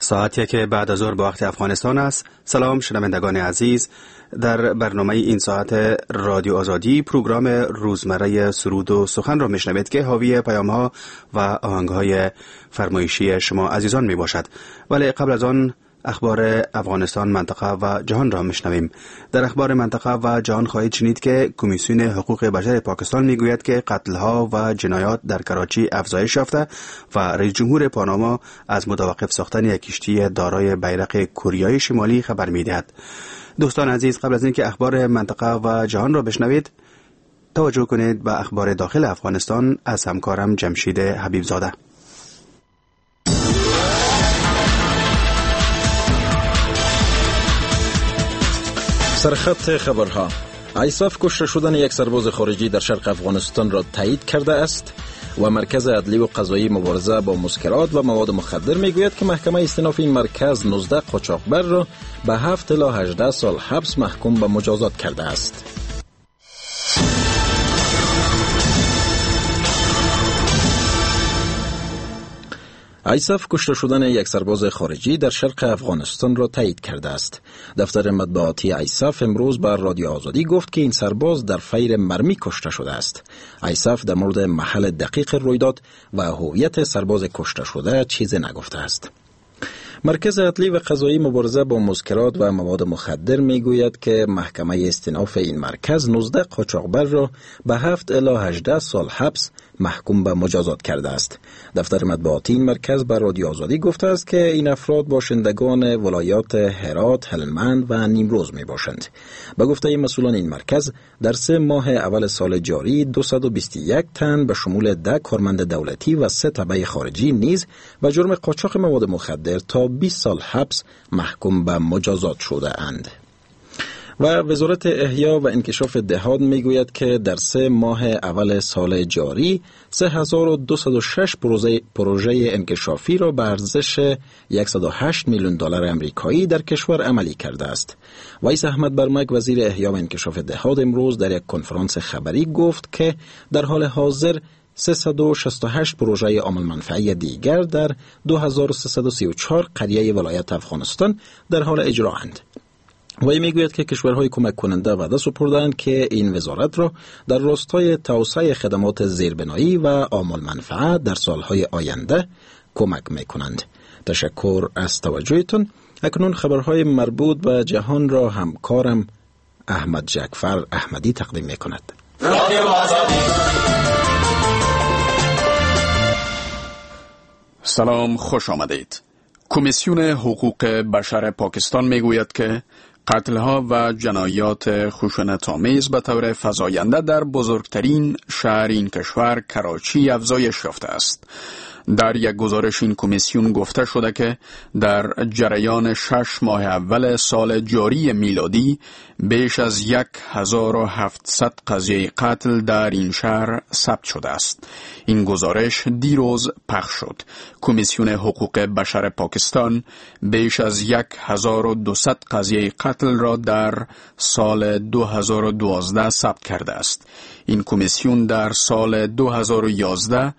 ساعتی که بعد از ظهر به وقت افغانستان است. سلام شنوندگان عزیز، در برنامه این ساعت رادیو آزادی پروگرام روزمره سرود و سخن را میشنوید که حاوی پیام‌ها و آهنگ‌های فرمایشی شما عزیزان می باشد. ولی قبل از آن اخبار افغانستان، منطقه و جهان را میشنویم. در اخبار منطقه و جهان خواهید شنید که کمیسیون حقوق بشر پاکستان میگوید که قتل‌ها و جنایات در کراچی افزایش یافته و رئیس جمهور پاناما از متوقف ساختن یک کشتی دارای بیرق کوریای شمالی خبر میدهد. دوستان عزیز، قبل از اینکه اخبار منطقه و جهان را بشنوید، توجه کنید به اخبار داخل افغانستان از همکارم جمشید حبیب زاده. سرخط خبرها: آیساف کشته شدن یک سرباز خارجی در شرق افغانستان را تایید کرده است و مرکز عدلی و قضایی مبارزه با مسکرات و مواد مخدر میگوید که محکمه استئناف این مرکز 19 قاچاقبر را به 7 الی 18 سال حبس محکوم به مجازات کرده است. آیساف کشته شدن یک سرباز خارجی در شرق افغانستان را تایید کرده است. دفتر مطبوعاتی آیساف امروز بر رادیو آزادی گفت که این سرباز در فیر مرمی کشته شده است. آیساف در مورد محل دقیق رویداد و هویت سرباز کشته شده چیزی نگفته است. مرکز عدلی و قضایی مبارزه با مسکرات و مواد مخدر میگوید که محکمه استئناف این مرکز 19 قاچاقبر را به 7 الی 18 سال حبس محکوم به مجازات کرده است. دفتر مطبوعاتی این مرکز بر رادیو آزادی گفته است که این افراد باشندگان ولایات هرات، هلمند و نیمروز می باشند. به گفته مسئولان این مرکز، در 3 ماه اول سال جاری 221 تن به شمول 10 کارمند دولتی و 3 تبع خارجی نیز به جرم قاچاق مواد مخدر تا 20 سال حبس محکوم به مجازات شده اند. و وزارت احیا و انکشاف دهات میگوید که در 3 ماه اول سال جاری 3206 پروژه انکشافی را به ارزش 108 میلیون دلار آمریکایی در کشور عملی کرده است. ویس احمد برمک وزیر احیا و انکشاف دهات امروز در یک کنفرانس خبری گفت که در حال حاضر 368 پروژه عامل منفعی دیگر در 2334 قریه ولایت افغانستان در حال اجرا اند. وی میگوید که کشورهای کمک کننده وعده سپردند که این وزارت را در راستای توسعه خدمات زیربنایی و عامل منفعه در سالهای آینده کمک میکنند. تشکر از توجهتون. اکنون خبرهای مربوط به جهان را همکارم احمد جعفر احمدی تقدیم میکند. سلام، خوش آمدید. کمیسیون حقوق بشر پاکستان میگوید که قتل‌ها و جنایات خشونت‌آمیز به طور فزاینده در بزرگترین شهر این کشور کراچی افزایش یافته است. در یک گزارش این کمیسیون گفته شده که در جریان 6 ماه اول سال جاری میلادی بیش از 1700 قضیه قتل در این شهر ثبت شده است. این گزارش دیروز پخش شد. کمیسیون حقوق بشر پاکستان بیش از 1200 قضیه قتل را در سال 2012 ثبت کرده است. این کمیسیون در سال 2011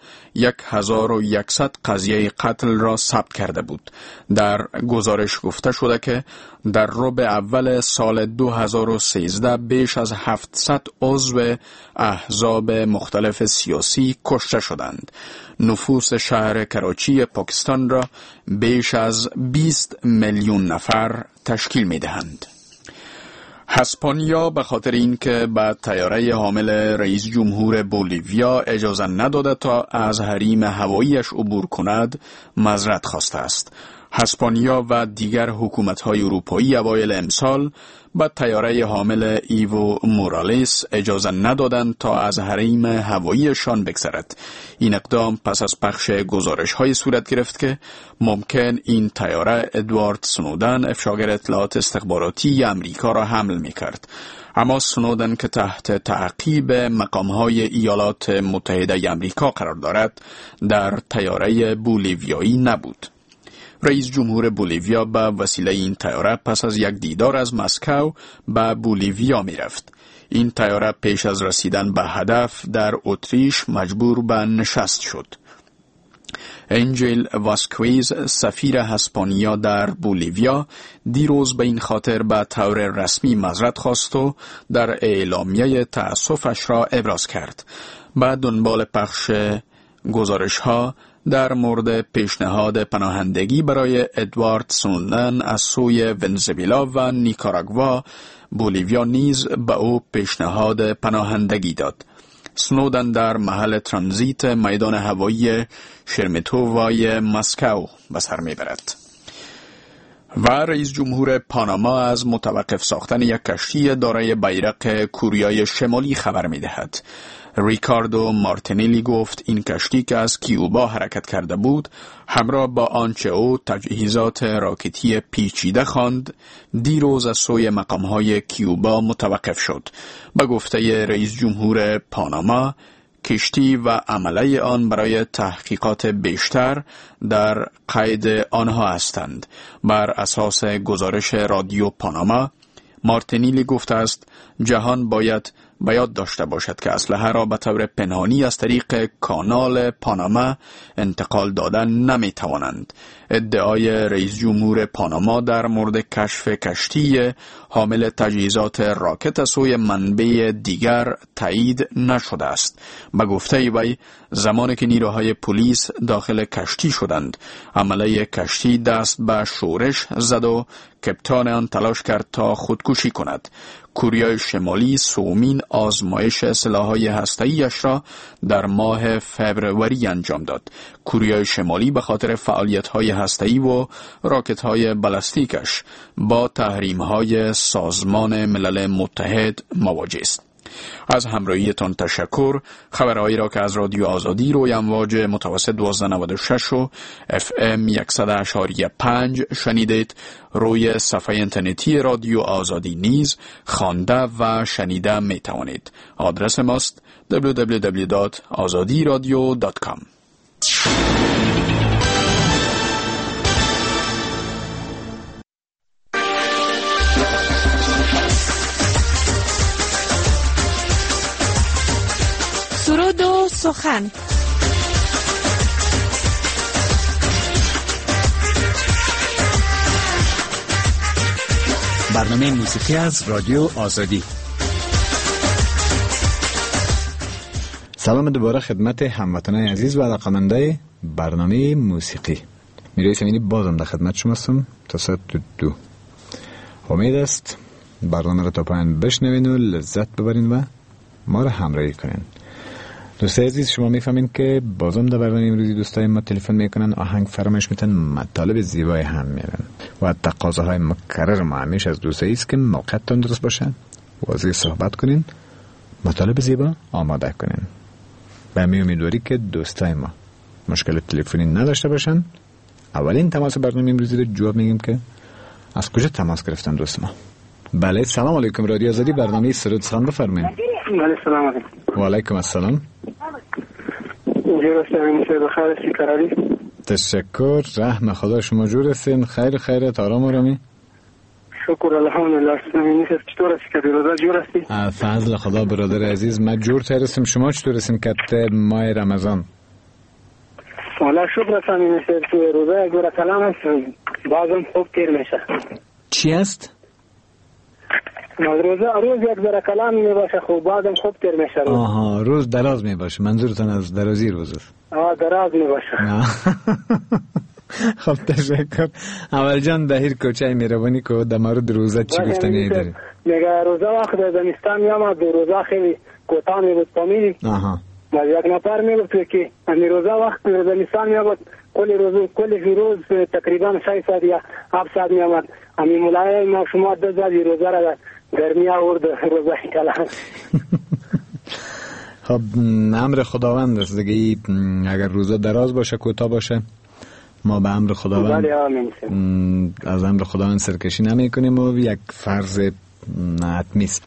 1100 قضیه قتل را ثبت کرده بود. در گزارش گفته شده که در ربع اول سال 2013 بیش از 700 عضو احزاب مختلف سیاسی کشته شدند. نفوس شهر کراچی پاکستان را بیش از 20 میلیون نفر تشکیل می دهند. اسپانیا به خاطر اینکه به طیاره حامل رئیس جمهور بولیویا اجازه نداده تا از حریم هواییش عبور کند، معذرت خواسته است. اسپانیا و دیگر حکومت‌های اروپایی اوایل امسال به طیاره حامل ایوو مورالیس اجازه ندادند تا از حریم هواییشان بگذرد. این اقدام پس از پخش گزارش‌های صورت گرفت که ممکن این طیاره ادوارد سنودن، افشاگر اطلاعات استخباراتی امریکا را حمل می‌کرد. اما سنودن که تحت تعقیب مقام‌های ایالات متحده امریکا قرار دارد، در طیاره بولیویایی نبود. رئیس جمهور بولیویا به وسیله این طیاره پس از یک دیدار از مسکو به بولیویا می رفت. این طیاره پیش از رسیدن به هدف در اتریش مجبور به نشست شد. انجل واسکویز سفیر اسپانیا در بولیویا دیروز به این خاطر به طور رسمی معذرت خواست و در اعلامیه تأسفش را ابراز کرد. به دنبال پخش گزارش‌ها در مورد پیشنهاد پناهندگی برای ادوارد سنودن از سوی ونزوئلا و نیکاراگوا، بولیویا نیز به او پیشنهاد پناهندگی داد. سنودن در محل ترانزیت میدان هوایی شرمیتووای مسکو به سر میبرد. و رئیس جمهور پاناما از متوقف ساختن یک کشتی دارای بیرق کوریای شمالی خبر میدهد. ریکاردو مارتینلی گفت این کشتی که از کیوبا حرکت کرده بود همراه با آنچه او تجهیزات راکتی پیچیده خواند دیروز از سوی مقامهای کیوبا متوقف شد. به گفته رئیس جمهور پاناما کشتی و عمله آن برای تحقیقات بیشتر در قید آنها هستند. بر اساس گزارش رادیو پاناما، مارتینلی گفته است جهان باید به یاد داشته باشد که اسلحه را به طور پنهانی از طریق کانال پاناما انتقال دادن نمی توانند. ادعای رئیس جمهور پاناما در مورد کشف کشتی حامل تجهیزات راکت از سوی منبع دیگر تایید نشده است. به گفته وی زمانی که نیروهای پلیس داخل کشتی شدند، عمله کشتی دست به شورش زد و کپتان آن تلاش کرد تا خودکشی کند. کوریای شمالی سومین آزمایش سلاح‌های هسته‌ایش را در ماه فوریه انجام داد. کوریای شمالی به خاطر فعالیت‌های هسته‌ای و راکت‌های بالستیکش با تحریم‌های سازمان ملل متحد مواجه است. از همراهیتان تشکر. خبرهایی را که از رادیو آزادی روی امواج متوسط 1296 و FM 100.5 شنیدید. روی صفحه اینترنتی رادیو آزادی نیز خوانده و شنیده می توانید. آدرس ماست www.azadiradio.com. سرود و سخن. برنامه موسیقی از رادیو آزادی. سلام دوباره خدمت هموطنان عزیز و علاقه‌مندان برنامه موسیقی. میرای سمینی بازم در خدمت شما هستم تا ساعت 2. امید است برنامه را تا پایان بشنوین و لذت ببرین و ما را همراهی کنین. دوستای عزیز، شما میفهمین که بازم در برنامه امروزی دوستای ما تلفن میکنن، آهنگ فرمایش میتن، مطالب زیبای هم میرن و تقاضاهای مکرر ما همیشه از دوستایی است که موقعتان درست باشه، واضح صحبت کنین، مطالب زیبا آماده کنین. به می امیدواری که دوستای ما مشکل تلفنی نداشته باشن. اولین تماس برنامه امروزی رو جواب میگیم که از کجا تماس گرفتن دوست ما. بله، سلام علیکم. رادیو آزادی، برنامه سرود سخن بفرمایید. بله، سلام علیکم. و علیکم السلام. جور هستم، بخیر هستی قراری؟ تشکر، رحم خدا شما جور هستین؟ خیرت، آرام آرامی؟ شکر الحمدلله. چطور هستی که روزا جور هستی؟ فضل خدا برادر عزیز، ما جور هستیم. شما چطور هستین که ماه رمضان؟ والله شکر هستم. این روزا یک بار کلام هست، بازم خوب تیر میشه. چی است؟ روز یک ذره کلام میباشه، خوب بعدم خوب تیر میشه. آها، روز دراز میباشه. منظورتون از درازی روز است؟ دراز میباشه. خب تشکر. اول جان دهیر کوچه میروانی که در مورد روزه چی گفتنی داری؟ میگه روزه وقت زمستان میامد، روزه خیلی کوتاه میبود پامیدی. و یک نفر میگفت که امی روزه وقت زمستان میامد کلی روز تقریبا 6 ساعت یا 7 ساعت میامد. امی مولای ما شما 2 ساعت روزه را گرمی آورد روزه کلام. خب امر خداوند است دیگه. اگر روزه دراز باشه کوتاه باشه ما به امر خداوند از امر خداوند سرکشی نمی کنیم و یک فرض حتمی است.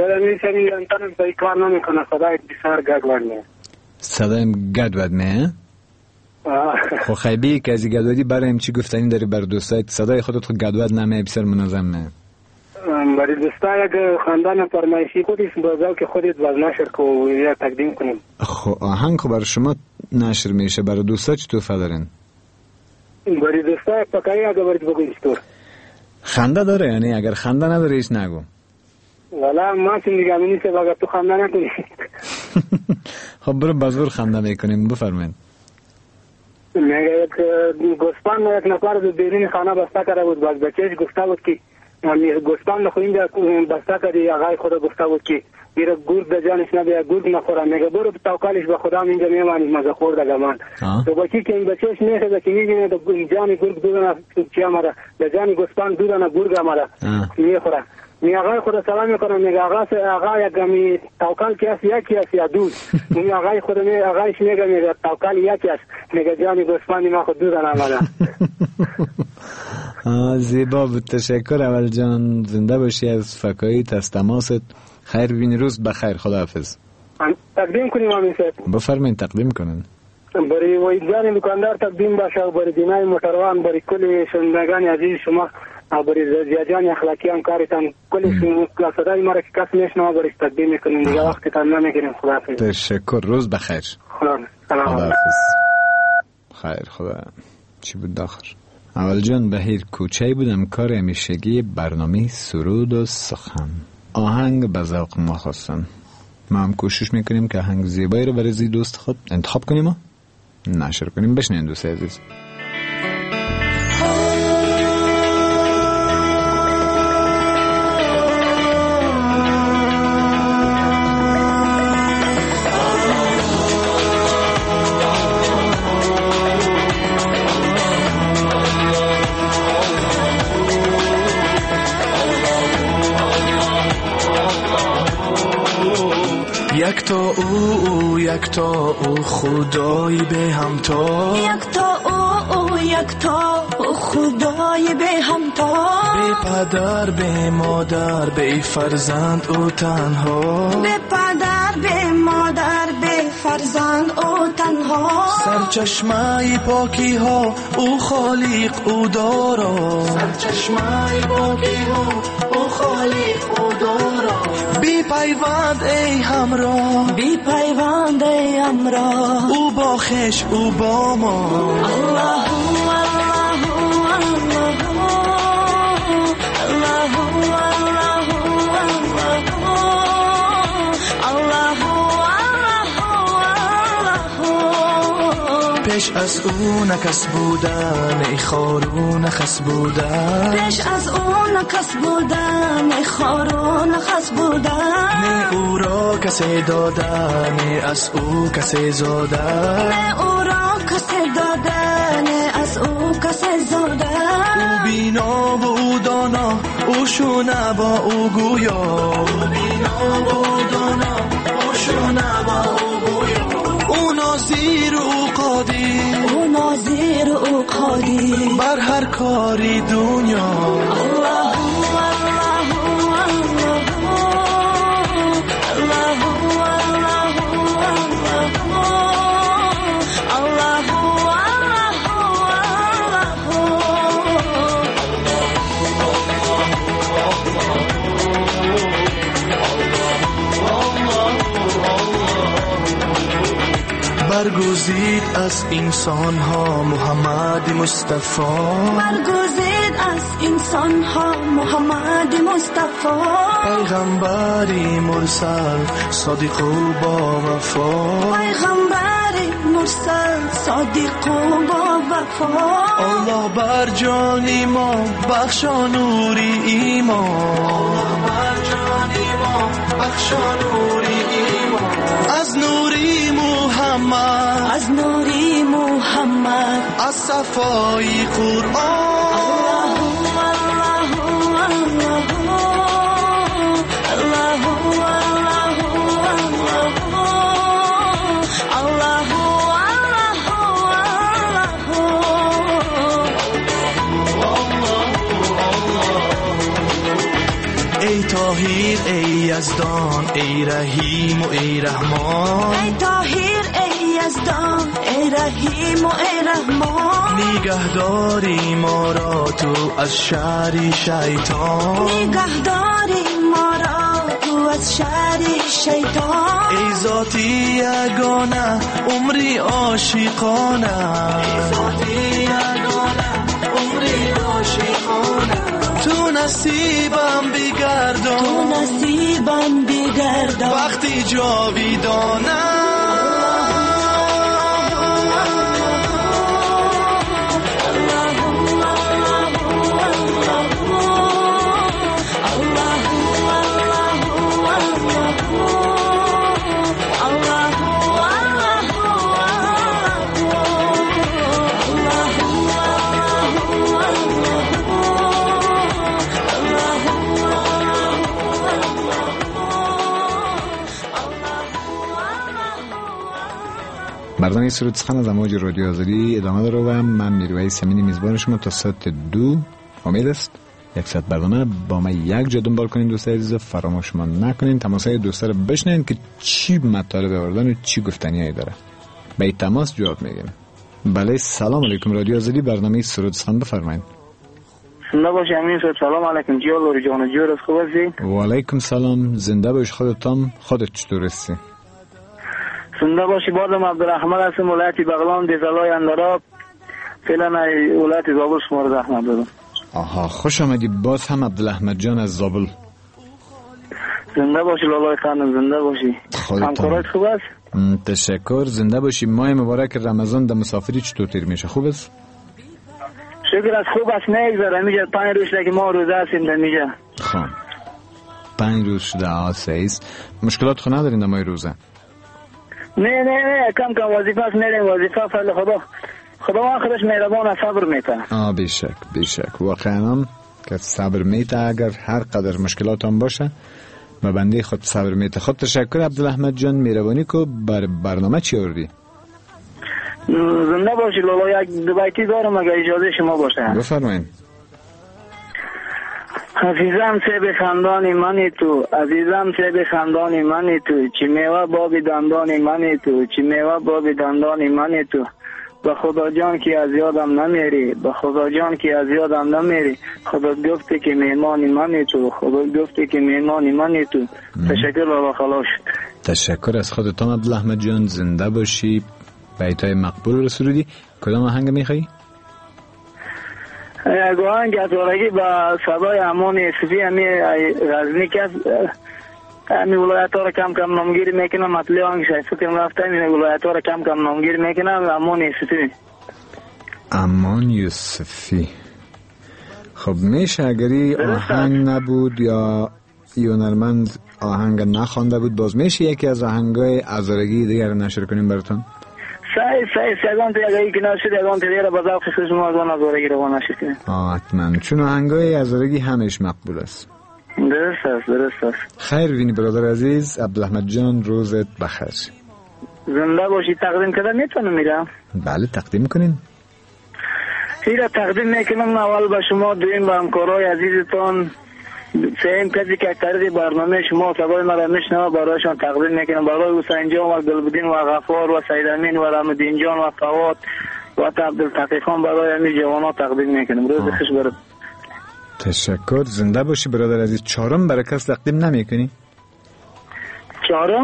کار نمی کنه، صدای بسیار گدواد میه. صدایم گدواد میه؟ خب خیلی که از این گدوادی برایم چی گفتنی داری بر دوستایت؟ صدای خودت خود گدواد نمیه، بسیار منظم میه. برای دوستای اگه خاندان فرمایشی خودیست بازاو که خودت باز نشر که یا تقدیم کنیم. خب آهنگ خب برای شما نشر میشه برای دوستا چی توفه دارین؟ برای دوستا پکایی اگه برید بگویش تو خنده داره؟ یعنی اگر خنده نداره ایش نگو. والا ما چون دیگه نیست اگر تو خنده نکنی. خب برو بزرگ خنده میکنیم. بفرمایید. میگه یک گوسفند یک نفر در بیرون خانه بسته کرده بود. باز بچهش گفته بود که گوسفند خو اینجا بسته کردی. آقای خدا گفته بود که میره گرگ در جانش نبیه گرگ نخوره. میگه برو توکلش به خدا اینجا میمانی مزه خورده گمان. تو بچی که این بچهش میخواد که میبینه در جان گرگ دودن چی آمده در جان گوسفند دودن گرگ آمده میخوره. می آقای خدا سلام میکنم. میگه آقا یکمی توکل کی است یکی است یا دود؟ می آقای خدا می آقایش میگه توکل یکی است. میگه جان گوسفند ما خود دودن آمده. زیبا بود. تشکر اول جان. زنده باشی. از فکاییت از تماست. خیر بینی. روز بخیر. خداحافظ. تقدیم کنیم آمین صاحب. بفرمایید تقدیم کنین. برای ویدگان دکاندار تقدیم باشه و برای دینای موتروان برای کل شنوندگان عزیز شما و برای زیادیان اخلاقیان کارتان کل صدای ما را که کس میشنوه برای تقدیم میکنیم. دیگه وقتتان نمیگیریم. خداحافظ. تشکر. روز بخیر. خداحافظ. خیر. خدا چی بود داخل؟ اول جان بهیر کوچه بودم. کار همیشگی برنامه سرود و سخن. آهنگ به ذوق ما خواستن. ما هم کوشش میکنیم که آهنگ زیبایی رو برای دوست خود انتخاب کنیم و نشر کنیم. بشنین دوست عزیز. یک تا او خدای به همتا. یک تا او خدای به همتا. به پدر به مادر به فرزند او تنها. به پدر به مادر به فرزند او تنها. سرچشمه پاکی ها او خالق او دارا. سرچشمه پاکی ها او خالق او دارا. بی پیوند ای همراه. بی پیوند ای همراه. او با خش او با ما. الله پیش از او نکس بودن ای خارو نخس بودن. پیش از او نکس بودن ای خارو نخس بودن. نه او را کسی دادن نه از او کسی زادن. نه او را کسی دادن نه از او کسی زادن. او بینا و او دانا او شونه با او گویا. او بینا و او دانا او شونه با او گویا. او ناظر او قادر. او ناظر او قادر بر هر کاری دنیا. الله برگزید از انسان ها محمد مصطفی. برگزید از انسان ها محمد مصطفی. پیغمبری مرسل صادق و با وفا. پیغمبری مرسل صادق و با وفا. الله بر جان ما بخشا نوری ایمان. الله بر جان ما بخشا نوری ایمان. از نوری محمد. از نوری محمد. از صفای قرآن. ای طاهر ای یزدان ای رحیم و ای رحمان. ای طاهر ای یزدان ای رحیم و ای رحمان. نگهداری ما را تو از شر شیطان. نگهداری ما را تو از شر شیطان. ای ذاتی یگانه عمری عاشقانه، ای ذاتی یگانه عمری عاشقانه. تو نصیبم بگردان، تو نصیبم بگردان وقتی جاویدانه. برنامه سرود سخن از امواج رادیو آزادی ادامه داره و من میرویس امینی میزبان شما تا ساعت 2. امید است 100 برنامه با من یک جا دنبال کنین. دوستای عزیز فراموش ما نکنین تماسای دوستا رو بشنوین که چی مطالب آوردن و چی گفتنیایی داره. به این تماس جواب میگیم. بله سلام علیکم رادیو آزادی برنامه سرود سخن بفرمایید. زنده باشی امین صاحب. سلام علیکم جیال جان جور خوب هستی؟ و علیکم سلام. زنده باش. خودت چطور هستی؟ زنده باشی. بازم عبدالرحمن هستم ولایت بغلان دیزلای اندراب. فعلا ولایت زابل شما رو زحمت دادم. آها خوش آمدی باز هم عبدالاحمد جان از زابل. زنده باشی لالای خانم. زنده باشی. همکارات خوب است؟ تشکر. زنده باشی. ماه مبارک رمضان در مسافری چطور تیر میشه؟ خوب است؟ شکر از خوب است. نگذره میگه 5 روز که ما روزه هستیم در میگه. خب 5 روز شده آسیست. مشکلات خو ندارین در ماه روزه؟ نه کم وظیفه است. نریم وظیفه فعل خدا آخرش مهربان صبر میته. بیشک واقعا که صبر میته. اگر هر قدر مشکلات هم باشه و بنده خود صبر میته. خود تشکر عبدالاحمد جان. مهربانی کو بر برنامه چی آوردی؟ زنده باشی لالا. یک دو بیتی دارم اگر اجازه شما باشه. بفرمایید. عزیزم سیب خندان منی تو، عزیزم سیب خندان منی تو، چی میوه باب دندان منی تو، چی میوه باب دندان منی تو. به خدا جان که از یادم نمیری، به خدا جان که از یادم نمیری. خدا گفته که مهمانی منی تو، خدا گفته که مهمانی منی تو. تشکر لالا خلاص. تشکر از خودتان عبدالاحمد جان. زنده باشی. بیتای مقبول رسولودی. کدام آهنگ میخوایی؟ یک آهنگ از آرگی با صدای امان صفی همی غزنی که همی ولایت ها را کم نامگیری میکنم. مطلی آهنگ شاید فکرم رفته همی ولایت ها را کم نامگیری میکنم. امان یوسفی. امان یوسفی. خب میشه اگری آهنگ نبود یا یونرمند آهنگ نخوانده بود باز میشه یکی از آهنگای ازارگی دیگر نشر کنیم براتون؟ صحیح سگان تو یکی کنار شد یگان تیره با ذوق خصوص موازان ازارگی رو نشر کنیم. حتما چون آهنگای ازارگی همش مقبول است. درست است. خیر وینی برادر عزیز. عبدالاحمد جان روزت بخیر. زنده باشی. تقدیم کردن میتونم میرم؟ بله تقدیم کنین. ایره تقدیم میکنم اول به شما، دویم به همکارای عزیزتان، سیم کسی که اکتر برنامه شما صدای مرا میشنوه برایشان تقدیم میکنم. برای حسین جان و گلبدین و غفار و سید امین و رحمدین جان و فواد و عبدالتقی خان برای همین جوانا تقدیم میکنم. روز خوش برد. تشکر. زنده باشی برادر عزیز. چهارم برای کس تقدیم نمیکنی؟ چهارم؟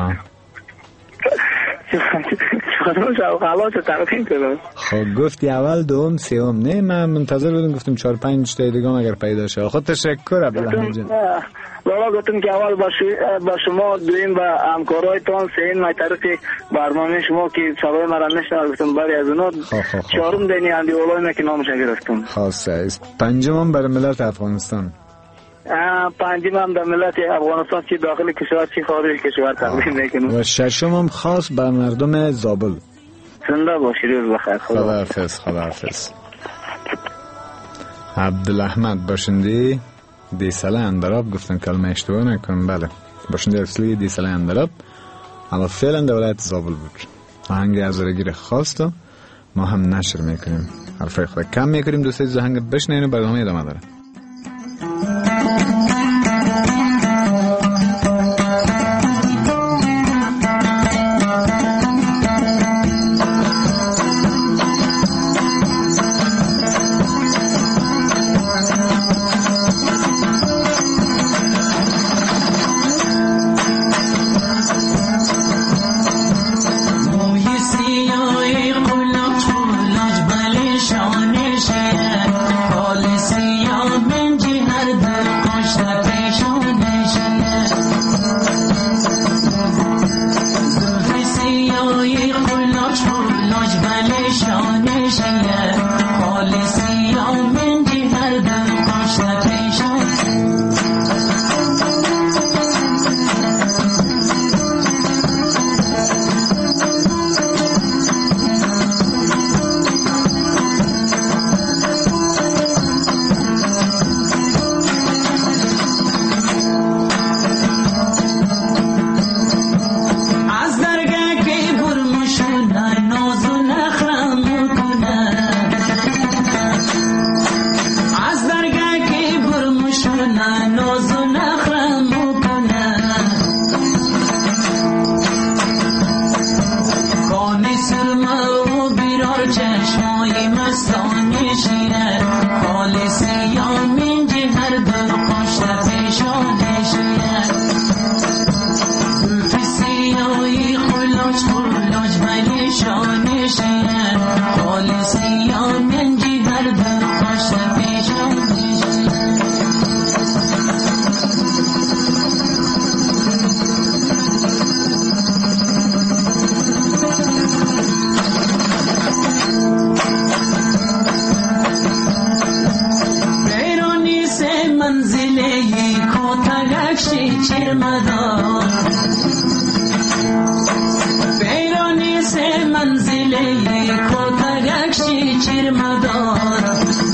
چهارم خلاص تقدیم کنم. خب گفتی اول دوم سوم. نه من منتظر بودم گفتم 4-5 تا دیگه اگر پیدا شه. خب تشکر عبدالاحمد جان. لالا گفتم که اول با شما، دویم با همکارایتان، سوم ما طریق برنامه شما که صدای مرا میشنوه گفتم برای از اونا. چهارم دینی اندی اولای که نامش گرفتم. خاصه است. پنجم برای ملت افغانستان. پنجم هم در ملت افغانستان چی داخل کشور چی خارج کشور تقدیم میکنم. و ششم هم خاص بر مردم زابل. زنده باشی. روز بخیر. خداحافظ. عبدالاحمد باشنده دیسله اندراب. گفتن کلمه اشتباه نکنم. بله باشنده اصلی دیسله اندراب اما فعلا در ولایت زابل بود. آهنگ ازارگی خواست و ما هم نشر میکنیم. حرفای خود کم میکنیم. دوستای زهنگ بشنین و برنامه ادامه داره. من جهر در خوش در پیشانش زلف سیاهی خلاج خلاج ولی شانش حال سیاه من جهر در خوش در پیشانش چرمدار بیرانی سے منزلی کو ترکشی چرمدار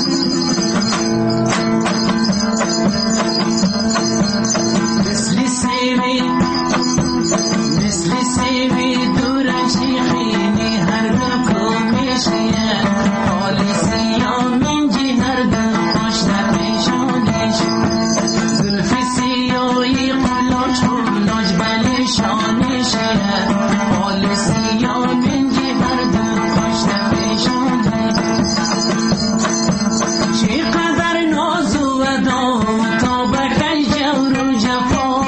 مثل سیوی دورشی خیلی هر کو میشیه حالی سیاه من جهر در خوش در پیشانش زلفی سیاهی خلاج بلی شانش حال سیاه من جهر در خوش در پیشانش چقدر ناز و دام تا بکی جور و جفا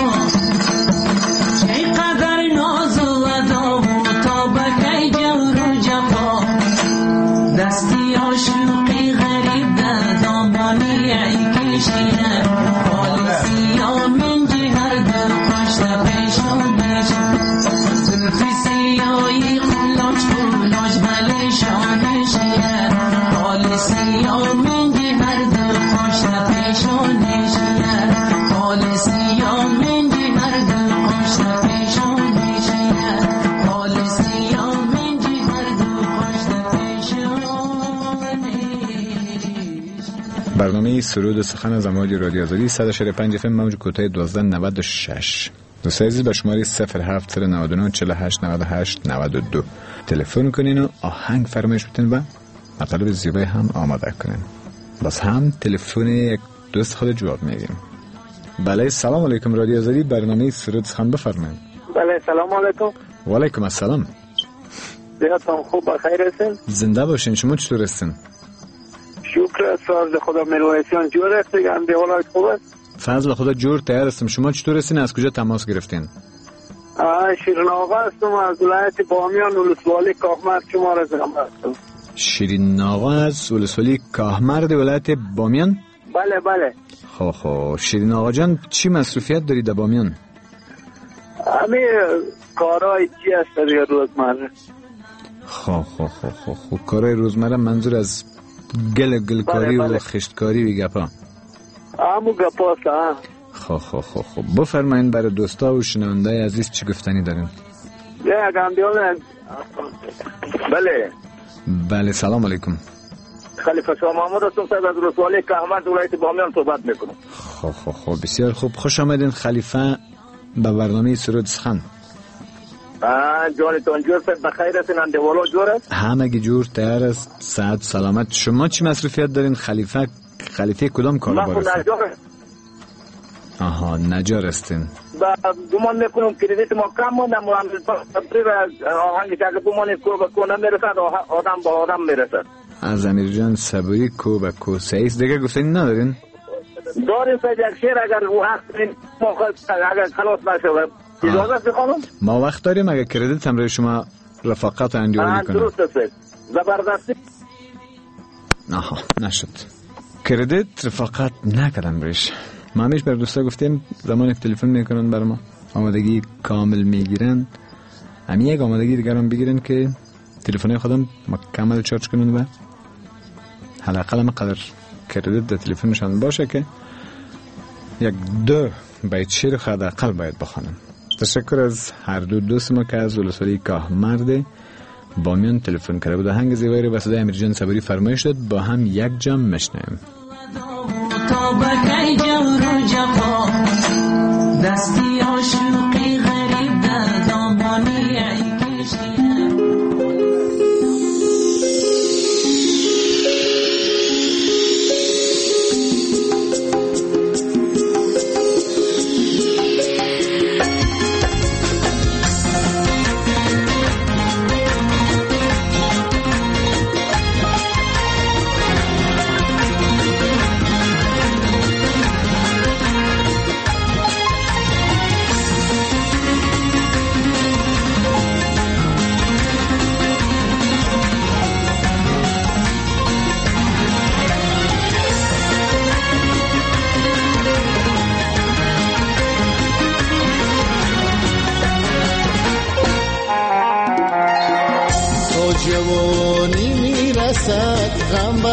چقدر ناز و دام تا بکی جور و جفا دستی عاشقی غریب در دامانی ای کشیه حال سیاه من جهر در خوش در پیشانش زلفی سیاهی خلاج بلی شانش حال سیاه من جهر در خوش در پیشانش حال سیاه من جهر در خوش در پیشانش حال سیاه من جهر در خوش در پیشانش. برنامه سرود و سخن از امواج رادیو آزادی 104.5 FM موج کوتاه 1296. دوستان عزیز به شماره 07099 48 98 92 تلفن کنین و آهنگ فرمایش بتین و مطالب زیبای هم آماده کنین. باز هم تلفن یک دوست خود جواب میگیم. بله سلام علیکم رادیو آزادی برنامه سرود سخن بفرمایید. بله سلام علیکم. و علیکم السلام. زیادتان خوب بخیر هستین؟ زنده باشین. شما چطور هستین؟ شکر ساز خدا مرویسیان جور است دیگه هم دیوالات خوب است. فضل خدا جور تیار هستم. شما چطور هستین؟ از کجا تماس گرفتین؟ شیرین آقا هستم از ولایت بامیان ولسوالی کاهمرد شما را زنم هستم. شیرین آقا از ولسوالی کاهمرد ولایت بامیان؟ بله بله. خب شیرین آقا جان چی مصروفیت دارید در بامیان؟ همین کارهای چی هست دیگه روزمره. خب کارهای روزمره منظور از گلکاری و خشتکاری و گپا همون گپا است. خب بفرمایین برای دوستا و شنونده عزیز چی گفتنی دارین؟ بله سلام علیکم. خلیفه شاه محمود هستم صاحب از رسوالی کاهمرد ولایت بامیان صحبت میکنم. خب بسیار خوب. خوش آمدین خلیفه به برنامه سرود سخن. جانتان جور صاحب بخیر هستین؟ اندوالا جور است؟ همگی جور تیار است. صحت سلامت. شما چی مصروفیت دارین؟ خلیفه کدام کاروبار است؟ آها نجار هستین. گمان میکنم کردیت ما کم مونده تقریبا آهنگی که گمانی کو به کو نمیرسد آدم با آدم میرسد. از امیر جان صبوری کو به کو سعیس دیگه گفتنی ندارین؟ داریم سعید یک شیر اگر وقت اگر خلاص نشود اجازه بخوانم؟ ما وقت داریم. اگر کردیت هم روی شما رفاقت انجام کنیم. درست است زبردستی. آها نشد کردیت رفاقت نکردم بریش. ما همیش بر دوستا گفتیم زمانی که تلفن میکنن بر ما آمادگی کامل میگیرن همین یک آمادگی دیگر هم بگیرن که تلفنهای خودم کامل چارج کنن و حداقل قدر کردیت در تلفنشان باشه که یک 2 بیت شعر حداقل باید بخوانم. تشکر از هر دو دوست ما که از ولسوالی کاهمرد بامیان تلفن کرده بود. آهنگ زیبایی رو به صدای امیر جان صبوری فرمایش داد. با هم یک جام میشنویم. تا بکی جور و جفا دستی عاشقی غریب در دامانی ای کشیده.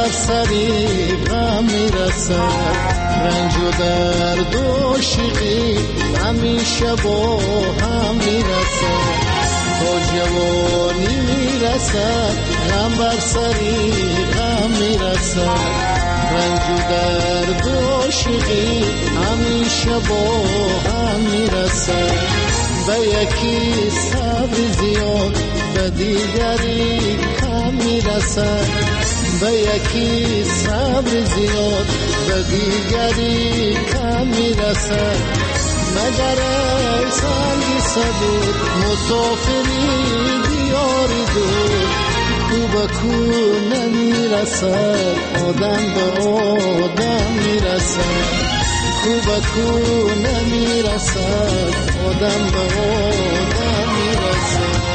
بر سری غم میرسد، رنج و درد و شیقی همیشه با هم میرسد. تا جوانی میرسد غم بر سری غم میرسد، رنج و درد و شیقی همیشه با هم میرسد. به یکی صبر زیاد به دیگری کم میرسد، به یکی صبر زیاد به دیگری کم میرسد. مگر ای سنگی صبور مسافری دیاری دور، کو به کو نمیرسد آدم به آدم میرسد، کو به کو نمیرسد آدم به آدم میرسد.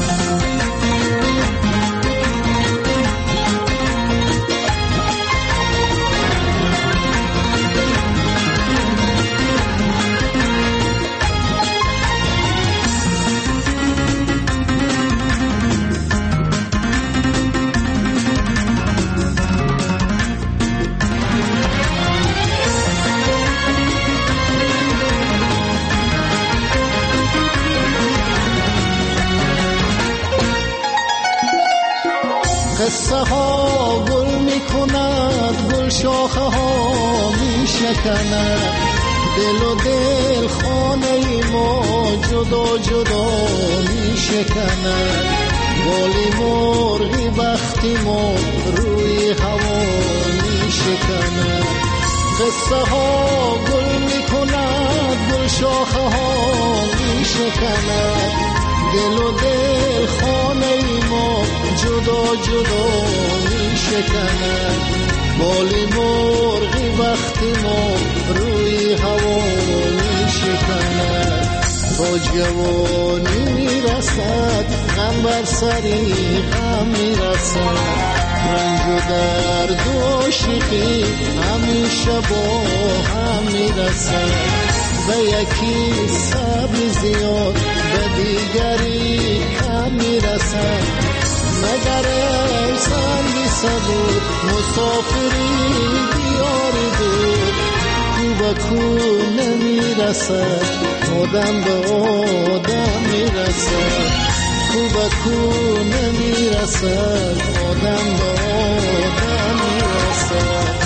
قصه ها گل می کند، گل شاخه ها می شکند، دل و دل خانه ما جدا جدا می شکند. بالی مرغی بختی ما روی هوا می شکند. قصه ها گل می کند، گل شاخه ها می شکند، دل و دل خانه ما جدا جدا می شکند. بالی مرغی وقتی ما روی هوا می شکند. تا جوانی می رسد غم بر سری غم می رسد، رنج و درد و شیقی همیشه با هم می رسد. به یکی صبر زیاد به دیگری کم میرسد. مگر ای سنگی صبور مسافری دیاری دور، کو به کو نمیرسد آدم به آدم میرسد، کو به کو نمیرسد آدم به آدم میرسد.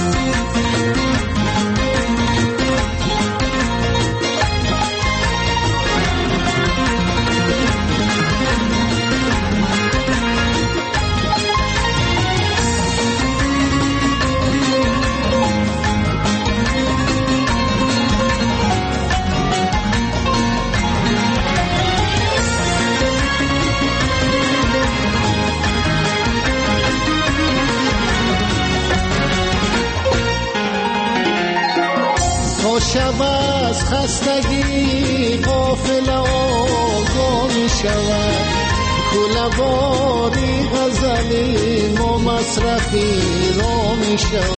شب از خستگی غافل آگاه می شود، کل باری غزلی ما مصرفی را می شود.